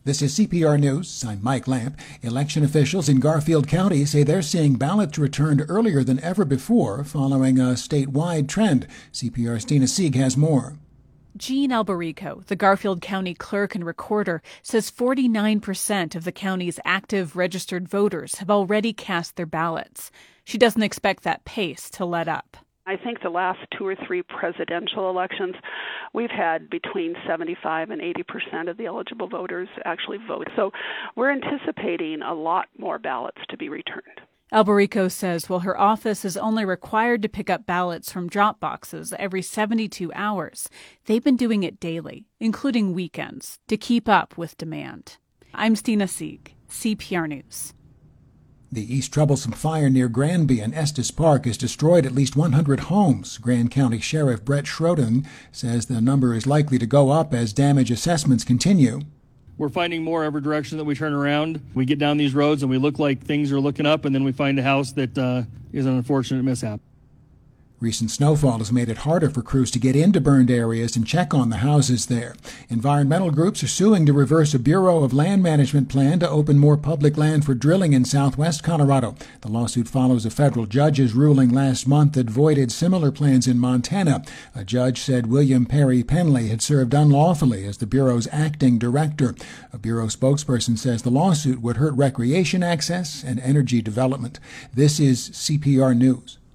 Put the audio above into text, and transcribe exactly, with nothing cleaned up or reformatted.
This is C P R News. I'm Mike Lamp. Election officials in Garfield County say they're seeing ballots returned earlier than ever before following a statewide trend. C P R's Tina Sieg has more. Jean Alberico, the Garfield County clerk and recorder, says forty-nine percent of the county's active registered voters have already cast their ballots. She doesn't expect that pace to let up. I think the last two or three presidential elections, we've had between seventy-five and eighty percent of the eligible voters actually vote. So we're anticipating a lot more ballots to be returned. Alberico says while her office is only required to pick up ballots from drop boxes every seventy-two hours, they've been doing it daily, including weekends, to keep up with demand. I'm Tina Sieg, C P R News. The East Troublesome fire near Granby and Estes Park has destroyed at least one hundred homes. Grand County Sheriff Brett Schroden says the number is likely to go up as damage assessments continue. We're finding more every direction that we turn around. We get down these roads and we look like things are looking up, and then we find a house that uh, is an unfortunate mishap. Recent snowfall has made it harder for crews to get into burned areas and check on the houses there. Environmental groups are suing to reverse a Bureau of Land Management plan to open more public land for drilling in southwest Colorado. The lawsuit follows a federal judge's ruling last month that voided similar plans in Montana. A judge said William Perry Penley had served unlawfully as the Bureau's acting director. A Bureau spokesperson says the lawsuit would hurt recreation access and energy development. This is C P R News.